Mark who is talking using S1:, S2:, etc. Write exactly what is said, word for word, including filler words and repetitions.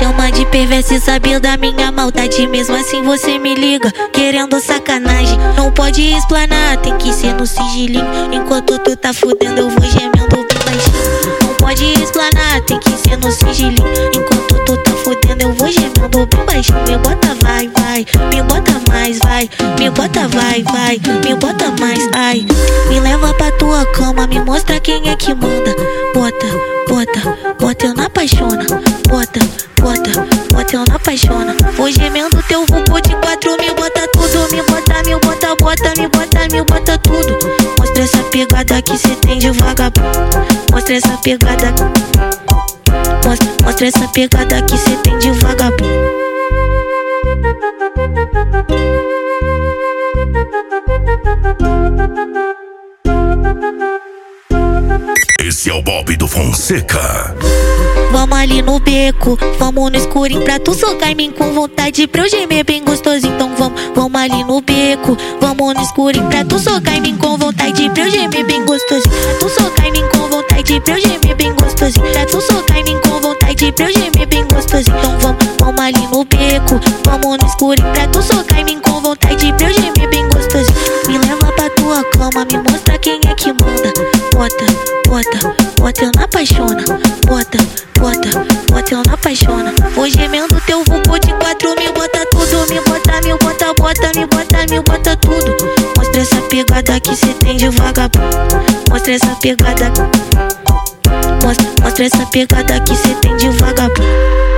S1: chama de perverso e sabe da minha maldade. Mesmo assim você me liga, querendo sacanagem. Não pode explanar, tem que ser no sigilinho. Enquanto tu tá fudendo eu vou gemendo bem baixinho. Não pode explanar, tem que ser no sigilinho. Enquanto tu tá fudendo eu vou gemendo bem baixinho. Me bota vai, vai, me bota mais, vai. Me bota vai, vai, me bota mais, ai. Me leva pra tua cama, me mostra quem é que manda. Bota, bota, bota eu na apaixona. Bota, bota, bota eu na apaixona. Vou gemendo teu vulgo de quatro, me bota tudo. Me bota, me bota, bota, me bota, me bota tudo. Mostra essa pegada que cê tem de vagabundo. Mostra essa pegada. Mostra, mostra essa pegada que cê tem de vagabundo.
S2: Esse é o Bob do Fonseca.
S1: Vamos ali no beco, vamos no escurinho pra tu socar em mim com vontade pra eu gemer bem gostoso. Então vamos, vamos ali no beco, vamos no escurinho pra tu socar em mim com vontade pra eu gemer bem gostoso. Pra tu socar em mim com vontade pra eu gemer bem gostoso. Pra tu socar em mim com vontade pra eu gemer bem gostoso. Então vamos, vamos ali no beco, vamos no escurinho pra tu socar em mim com vontade pra eu gemer bem gostoso. Me leva pra tua cama, me mostra quem é que manda. Bota, bota, bota eu na apaixona. Bota, bota, bota eu na apaixona. Vou gemendo teu vulgo de quatro, me bota tudo. Me bota, me bota, bota, me bota, me bota tudo. Mostra essa pegada que cê tem de vagabundo. Mostra essa pegada. Mostra, mostra essa pegada que cê tem de vagabundo.